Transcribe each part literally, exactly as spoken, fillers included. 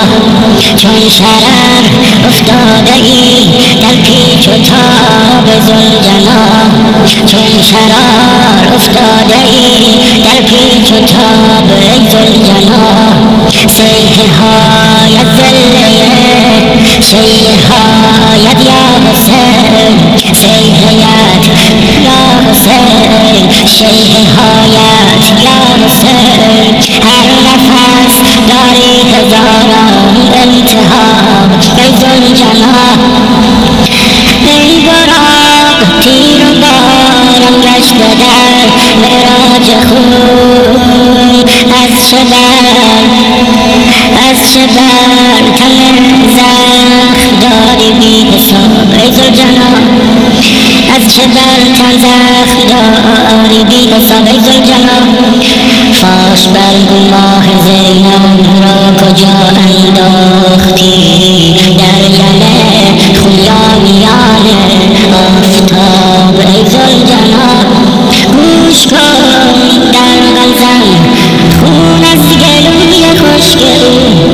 چون شرر افتاده ای در پیچ و تاب ذوالجلال چون شرر افتاده ای در پیچ و تاب ذوالجلال سیه هایت ذله سیه هایت یا حسین سیه یا حسین سیه هایت یا حسین هر نفس داری هزاران التهاب ای ذوالجلال ای براق تیر و بارم گشته در معراج خون از چه بر از چه بر تن زخم داری بی حساب ای ذوالجلال از چه بر تن زخم داری بی حساب ای ذوالجلال فاش بر ماه زینب را کجا انداختی در یله خویانیان آفتاب ای ذوالجلال گوش کن در غزل خون از گلوی خشک او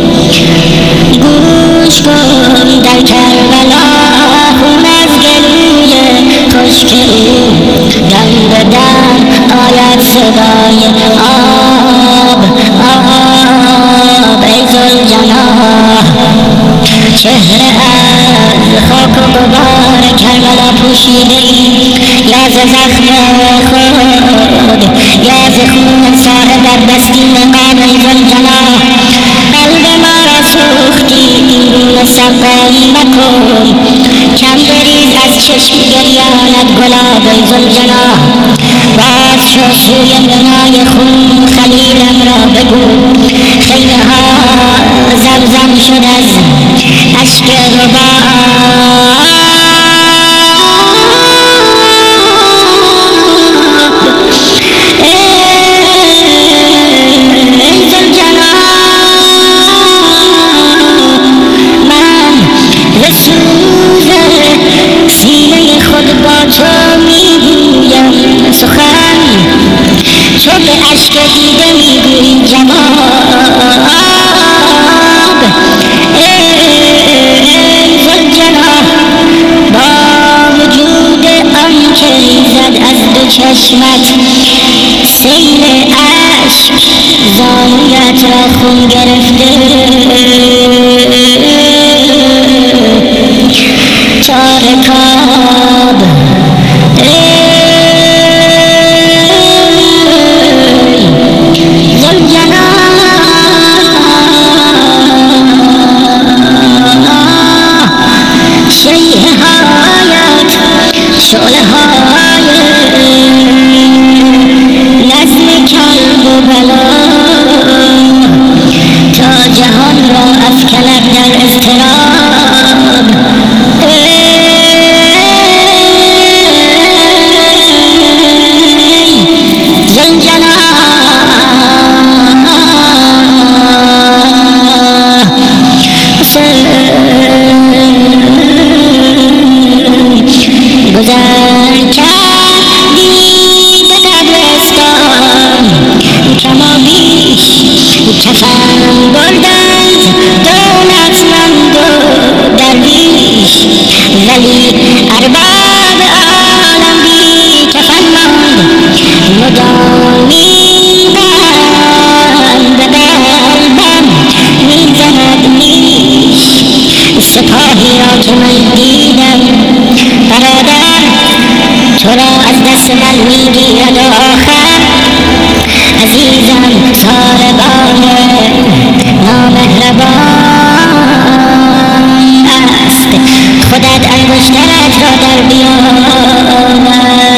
گوش کن در کربلا خون از گلوی خشک او دم به دم آید صدای آب آب ای ذوالجلال چهره از خاک و غبار کربلا پوشیده ای یا ز زخم خود یا ز خون صاحب بستین قلب ای ذوالجلال قلب ما را سوختی این گونه سقایی مکن کم بریز از چشم گریانت گلاب ای ذوالجلال باز شو سوی منای خون خلیلم را بگو خیمه ها زمزم شد از اشک رباب سینه خود با تو میگویم سخن چو به اشک دیده میگویی جواب ای ذوالجلال با وجود آنکه ریزد از دو چشمت سیل اشک زانویت را خون گرفته تارکاب شعله های نظم کلب و بلا تا جهان را افکند در اضطراب گذر کردی به قبرستان کما بیش کفن بردند دولتمند و درویش ولی ارباب عالم بی کفن ماند مدامی بند به قلبم میزند نیش سپاهی را که من دیدم برادر تو را از دست من میگیرد و آخر عزیزم ساربان نامهربان است خودت انگشترت را در بیار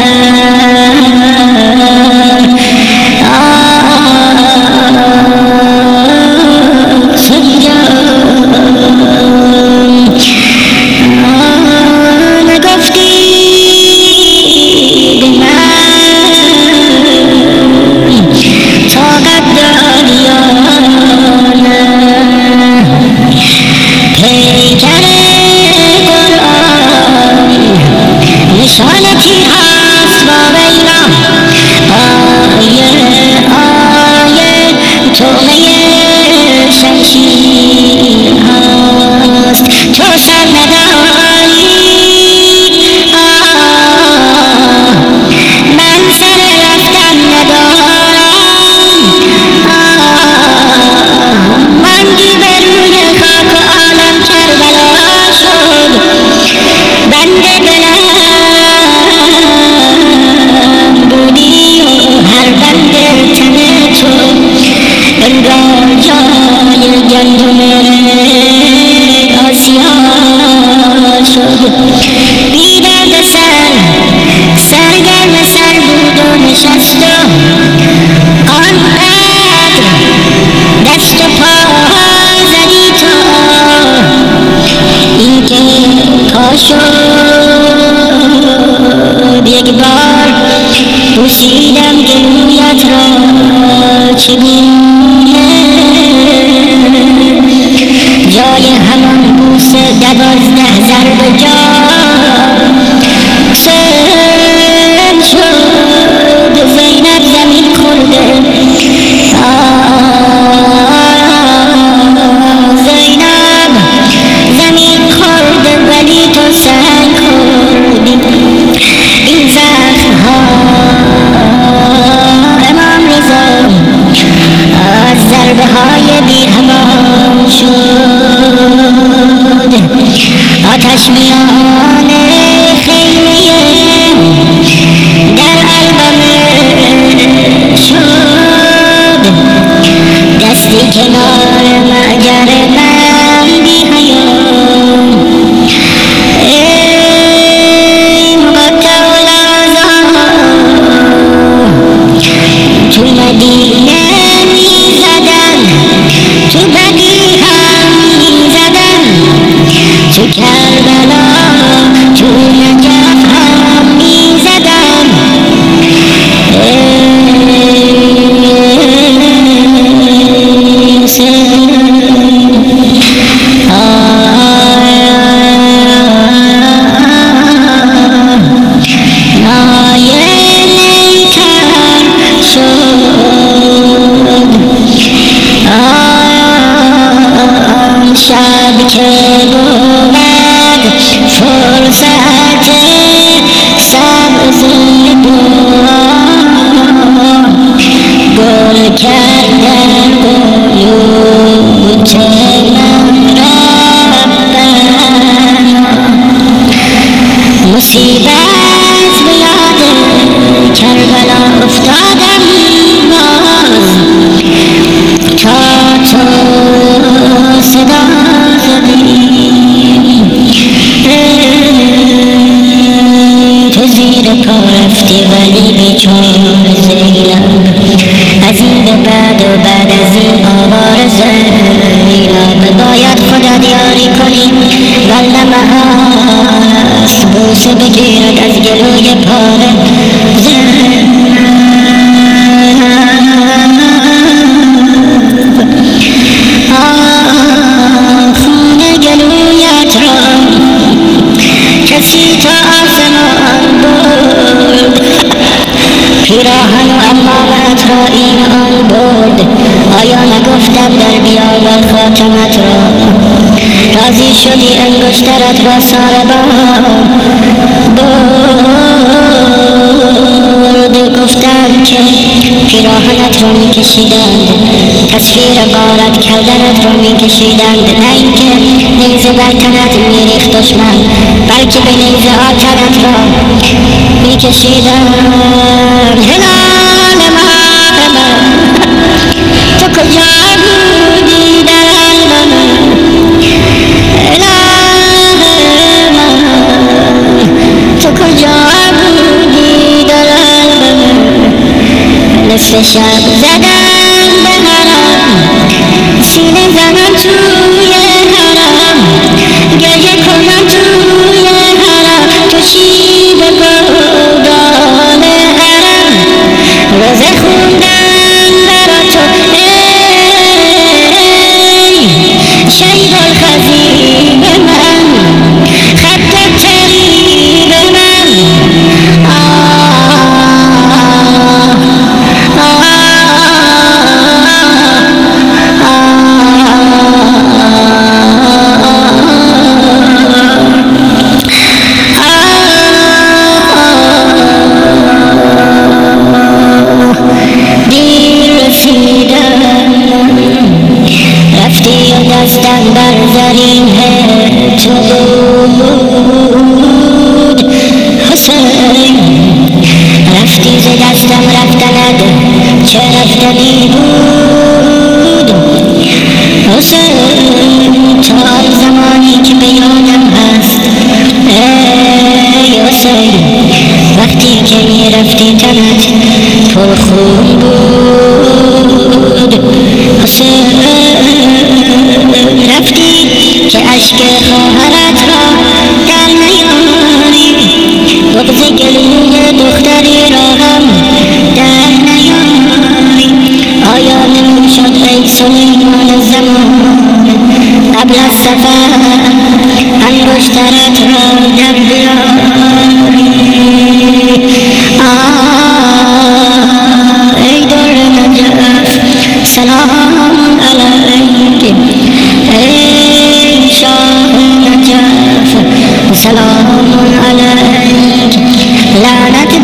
نشانتی هست با ویلا آیه آیه تومه شمشیر چگونه جای همان بوس دوازده ضرب جان سر شد زینب زمین خورده زینب زمین خورده ولی تو سنگ خوردی این زخم ها امام رضا از ضربه های بی امان شد آتش میان خیمه در البمه شد دستی کنار مأجر من بی حیام ای مقطع الازام تو مدینه می زدن تو بدی هم می زدن تو کربلا تو نجف هم می زدن شب که بود فرصت سبز گل کردن بیوت من ربنا مصیبت به یاد کربلا افتادم باز تا تو صدا زدی تو زیر پا رفتی ولی بیچار زینب از این به بعد و بعد از این آوار زینب باید خودت یاری کنی والله محاست بوسه بگیرد از گلوی پاره خونه گلویت را کسی تا آسمان برد پیراهن و امامت را این آن برد آیا نگفتم در بیاور خاتمت را راضی شدی انگشترت را ساربان برد گفتم که پیراهنت را می کشیدند تصویر غارت کردنت را می کشیدند نه اینکه نیزه بر تنت می ریخت دشمن بلکه به نیزه ها تنت را می کشیدند هلال ماه من تو کجا بودی در قلب من هلال من تو کجا بودی در قلب من نصف شب زدن به حرام سینه زنم توی حرام گریه کنم توی حرام تو شیب گودال حرام روزه خوندن برا تو ای شهید الخزیب من خط تریب من دستم بر زرین تو بود حسین رفتی ز دستم رفتند چه رفتنی بود حسین تا زمانی که به یادم هست ای حسین وقتی که می رفتی تنت پر خون بود حسین رفتی که عشق خواهرت را در نیاری بغض گلوی دختری را هم در نیاری آیا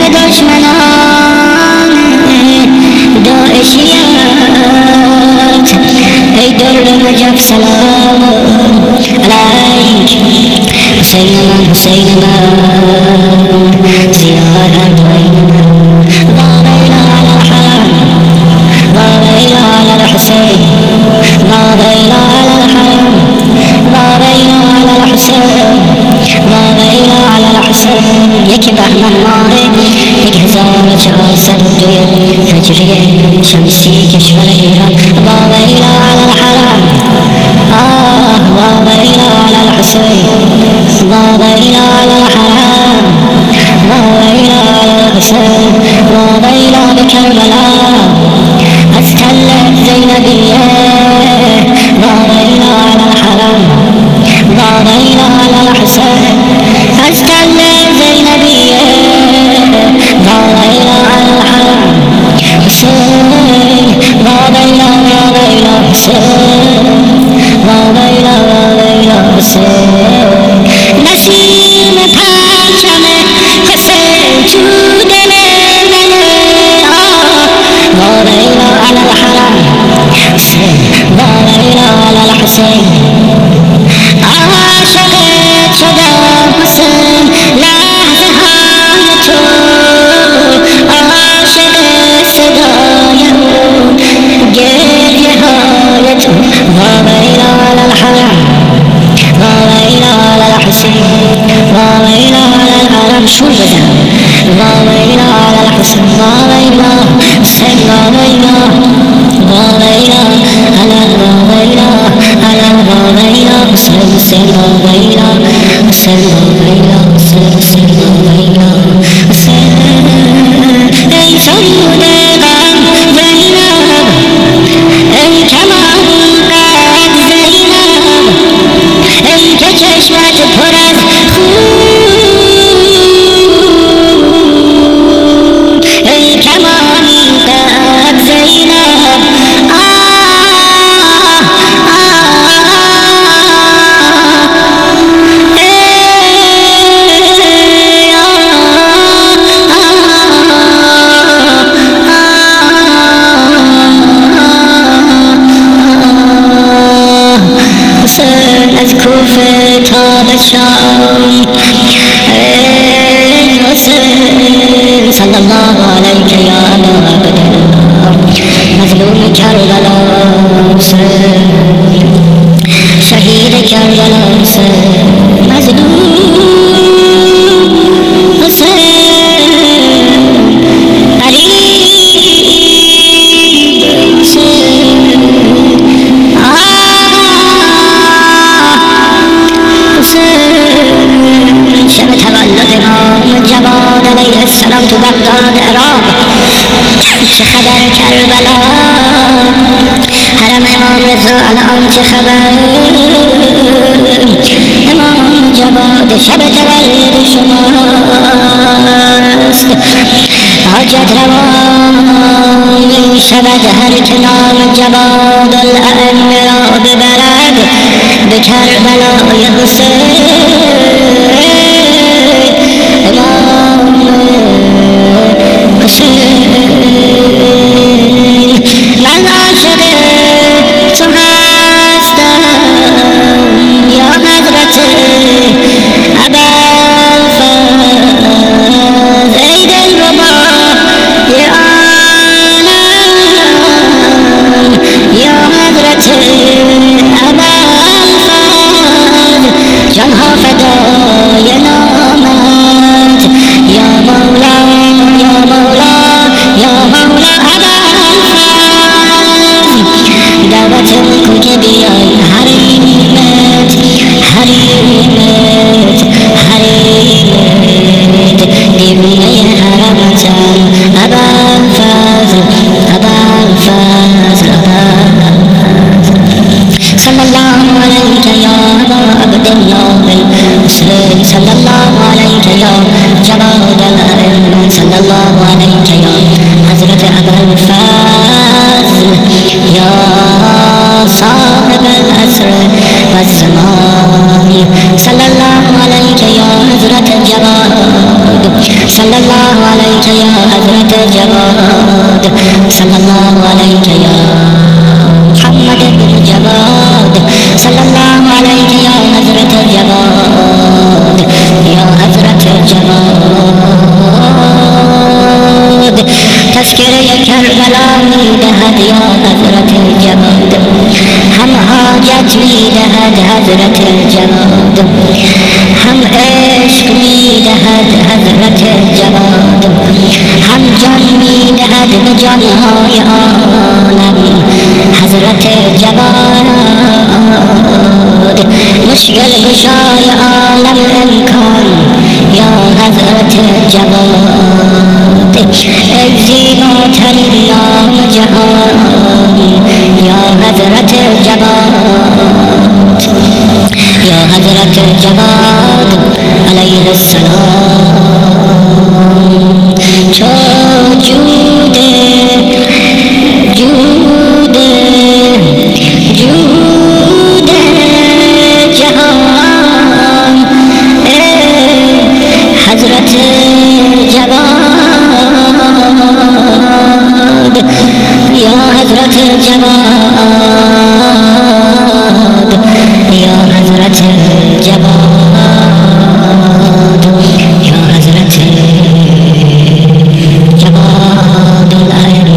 دشمنان داعشیت ای در نجف سلام علیک حسین من حسین من زیارت بین من ضاوینا علی الحرم ضاوینا علی الحسین ضاوینا علی الحرم ضاوینا علی الحسین ضاوینا علی الحسین یک بهمن ماه یک هزار و چهارصد و دو هجری شمسی کشور ایران ضاوینا علی الحرم آه ضاوینا علی الحسین ضاوینا علی الحرم ضاوینا علی الحسین ضاوینا بکربلاء از تل زینبیه ضاوینا علی الحرم ضاوینا علی الحسین از تل زینبیه ضاوینا علی الحرم حسین ضاوینا ضاوینا حسین ضاوینا ضاوینا حسین نسیم پرچم حسین تو دل منه ضاوینا علی الحرم حسین ضاوینا علی الحسین عاشقت شدم حسین لحظه های تو عاشق صدای گریه های تو ضاوینا علی الحرم ضاوینا علی الحسین ضاوینا علی الحرم شور بزن ضاوینا علی الحسین ضاوینا حسین ضاوینا ضاوینا علی ضاوینا علی ضاوینا حسین حسین ضاوینا حسین ضاوینا حسین حسین ضاوینا حسین ای فرود غم زینب ای کمان قد زینب ای که چشمت پر از خون ای کمان قد زینب از کوفه تا به شام ای حسین صلی الله علیک یا ابا عبدالله مظلوم کربلا حسین شهید کربلا حسین مظلوم حسین قریب حسین شب تولد امام جواد علیه السلام تو بغداد عراق چه خبر کربلا حرم امام رضا الان چه خبر امام جواد شب تولد شماست حاجت روا می شود هر که نام جواد الائمه را ببرد به کربلای حسین امام حسین من عاشق تو هستم یا حضرت ابوالفضل ای دلربا یا عالم یا حضرت ابوالفضل جانها فدای نامت یا مولا یا مولا یا مولا ابوالفضل دعوت کن که بیای حریمت حریمت حریمت دیوونه حرمتم ابوالفضل ابوالفضل ابوالفضل صلی الله علیک یا ابا عبدالله الحسین صلی الله علیک یا جواد الائمه صلی الله علیک یا حضرت ابوالفضل یا صاحب العصر والزمان صلی الله علیک یا حضرت جواد صلى الله عليك يا حضرة الجواد صلى الله عليك يا محمد بن جواد صلى الله عليك يا حضرة الجواد يا حضرة الجواد تذكره کربلا میدهد یا حضرت الجواد هم حاجت میدهد حضرت الجواد هم عشق میدهد حضرت الجواد هم جان میدهد به جانهای عالم حضرت الجواد مشکل گشای عالم امکان یا حضرت الجواد ای زیباترین نام جهان یا حضرت الجواد یا حضرت الجواد علیه السلام چو جود جود جود جهان حضرت الجواد یا حضرت الجواد یا حضرت الجواد یا حضرت الجواد العلم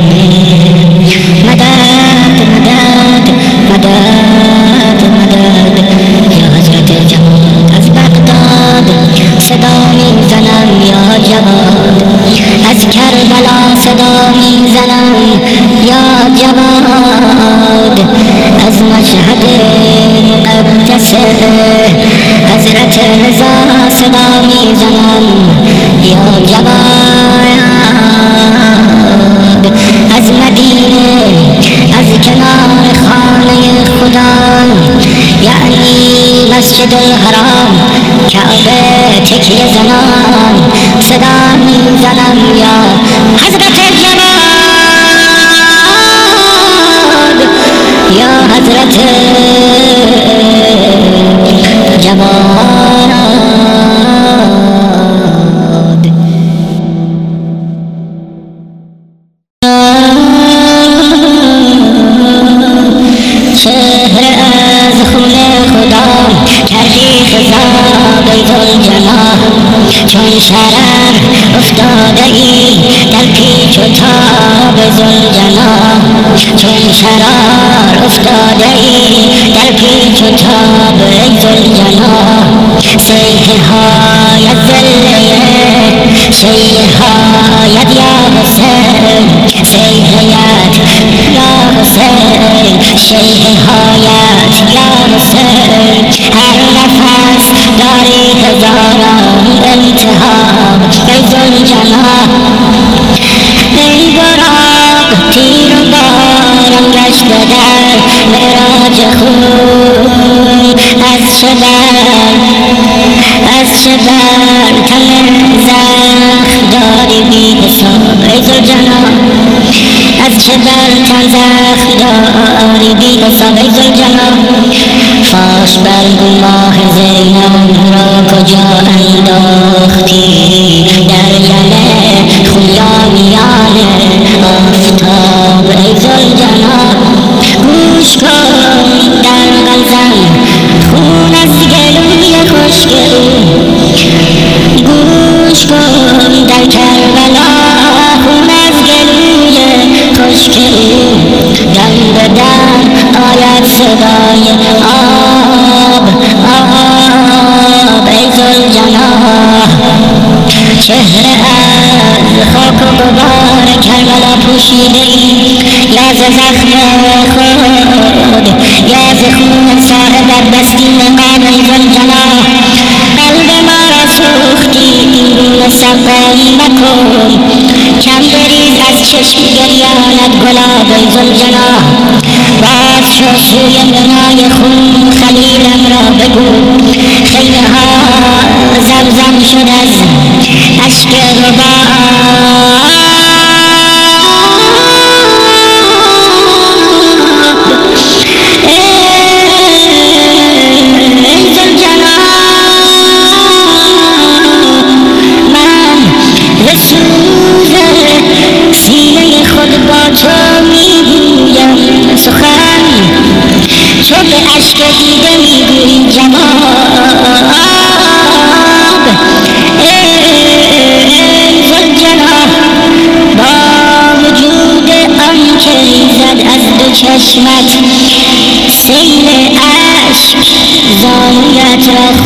مدد مدد مدد مدد یا حضرت الجواد از بغداد صدا میزنم یا جواد از کربلا صدا میزنم یا جواد از مشهد مقدس حضرت رضا صدا میزنم یا جواد از مدینه از کنار خانه خدا یعنی مسجد الحرام کعبه تکیه زنان صدا میزنم یا حضرت الجواد یا حضرت الجواد چهره از خون خدا کردی خضاب ای ذوالجلال چون شرر افتاده ای در پیچ و تاب ذوالجلال چون شرر افتاده ای در پیچ و تاب ای ذوالجلال سیحه هایت ذله سیحه هایت یا حسین سیحه‌یت یا حسین سیحه هایت یا حسین هر نفس داری هزاران التهاب ای ذوالجلال ای براق تیر و بارم گشته در معراج خون از چه بر از چه بر تن زخم داری بی حساب ای ذوالجلال از چه بر تن زخم داری بی حساب ای ذوالجلال فاش بر ماه زینب را کجا انداختی در یمه خویانیان آفتاب ای ذوالجلال گوش کن در غزل خون از گلوی خشک او گوش کن در کربلا خون از گلوی خشک او دم به دم آید صدای آب آب ای ذوالجلال چهره از خاک و غبار کربلا پوشیده ای یا ز زخم خود یا ز خون صاحب بستین قام ای ذوالجلال قلب ما را سوختی این گونه سقایی مکن کم بریز از چشم گریانت گلاب ای ذوالجلال باز شو سوی منای خون خلیلم را بگو خیمه ها زمزم شد از اشک رباب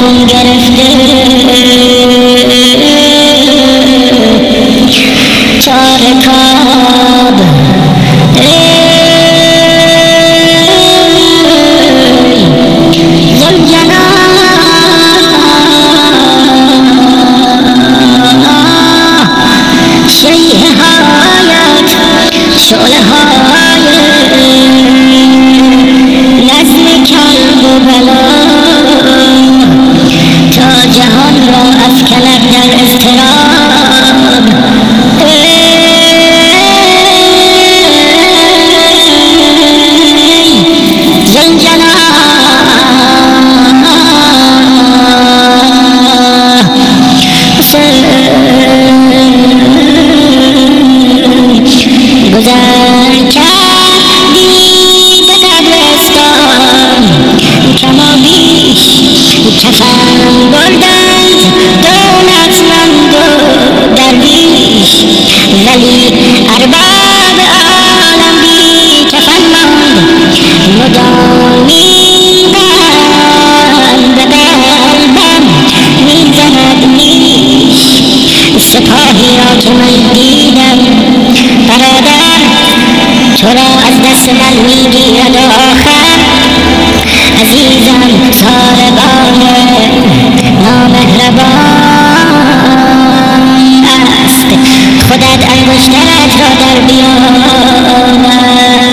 خون گرفته تا رکاب شعله های نظم کلب و بلا تا جهان را افکند در اضطراب زنجنا گذر کردی به قبرستان کما بیش کفن بردند دولتمند و درویش ولی ارباب عالم بی کفن ماند مدام این قلب به قلبم میزند نیش سپاهی را که من دیدم برادر تو را از دست من میگیرد و آخر عزیزم ساربان نامهربان است خودت انگشترت را در بیاور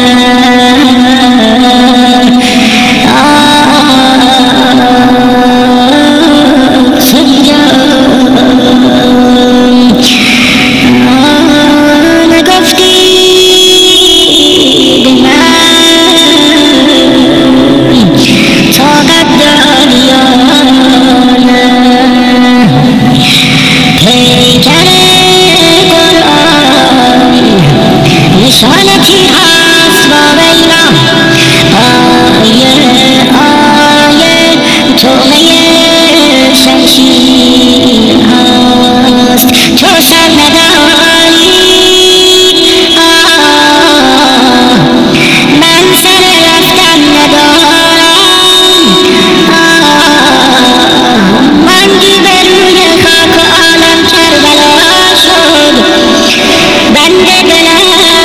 نشانتی هست با وینا آیه آیه تومه شمشیر هست تو سر نداری آه من سر رفتن ندارم آه ماندی به روی خاک و عالم کربلا شد بنده دلم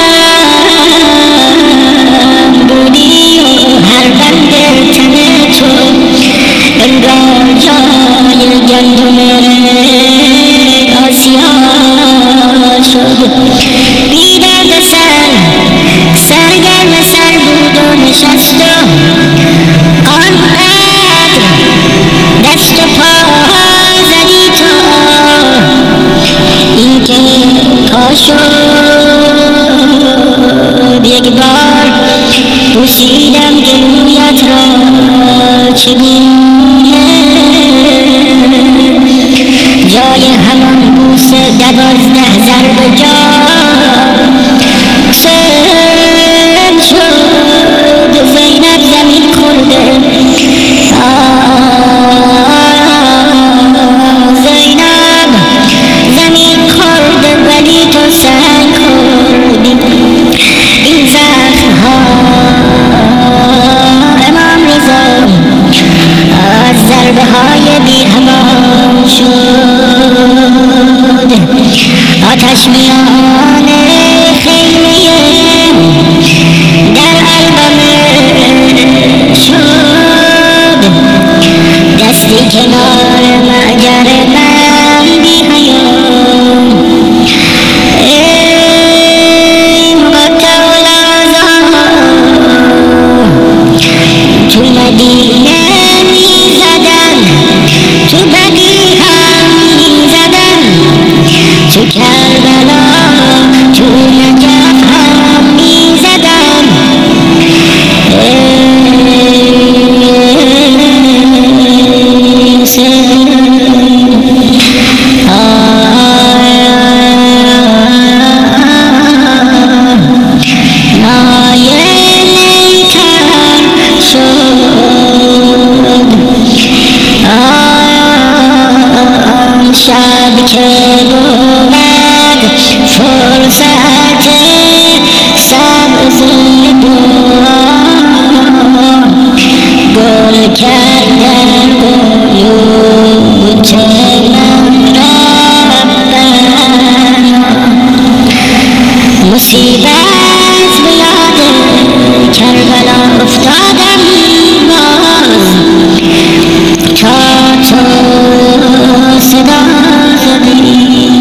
بودی و هر بنده تن تو انگار جای گندم آسیا شد بی درد سر سرگرم سر بود و نشست و آنقدر دست و پا زدی تو اینکه پا شد یک بار بوسیدم گلویت را چگونه جای همان بوس دوازده ضرب جان سن شد زینب زمین خورده زینب زمین خورده ولی تو سنگ خوردی این زخم ها امام رضا از ضربه های بی امان شد آتش میان خیمه در البمه شد دستی کنار معجر من بی حیام ای مقطع الازار تو مدینه می زدن تو بقیع هم می زدن تو کربلا تو نجف هم می زدن شب که بود من ربنا مصیبت به یاد کربلا افتادم باز تا تو صدا زدی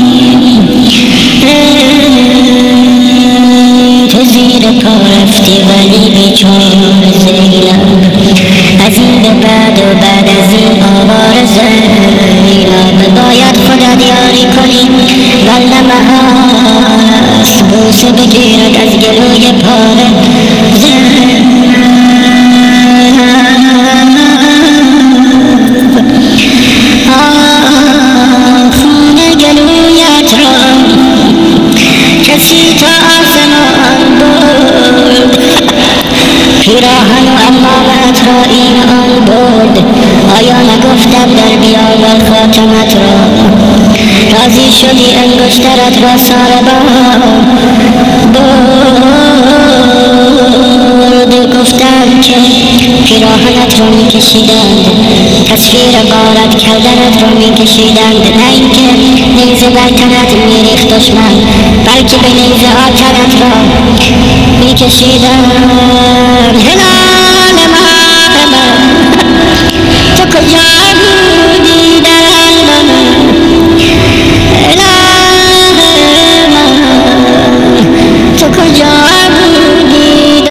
تو زیر پا رفتی ولی بیچاره زینب از این به بعد و بعد از این آوار زینب باید خودت یاری کنی ولی محال است بوسه بگیرد از گلوی پاره زینب خون گلویت را کسی تا آسمان برد پیراهن و امامت را این آن برد آیا نگفتم در بیاور خاتمت را راضی شدی انگشترت را ساربان برد گفتم که پیراهنت را می کشیدند تصویر غارت کردنت را می کشیدند نه اینکه نیزه بر تنت می ریخت دشمن بلکه به نیزه ها تنت را می کشیدند هلال ماه من تو کجا